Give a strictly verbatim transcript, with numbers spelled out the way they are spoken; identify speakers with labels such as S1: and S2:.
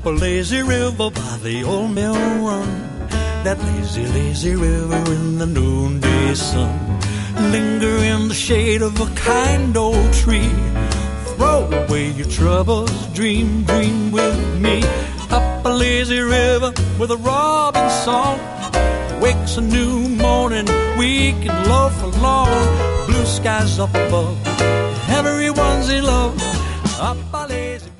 S1: a lazy river by the old mill run. That lazy, lazy river in the noonday sun. Linger in the shade of a kind old tree. Throw away your troubles, dream, dream with me. Up a lazy river with a robin song. Wakes a new morning, weak and low forlorn. Blue skies up above, everyone's in love. Up a lazy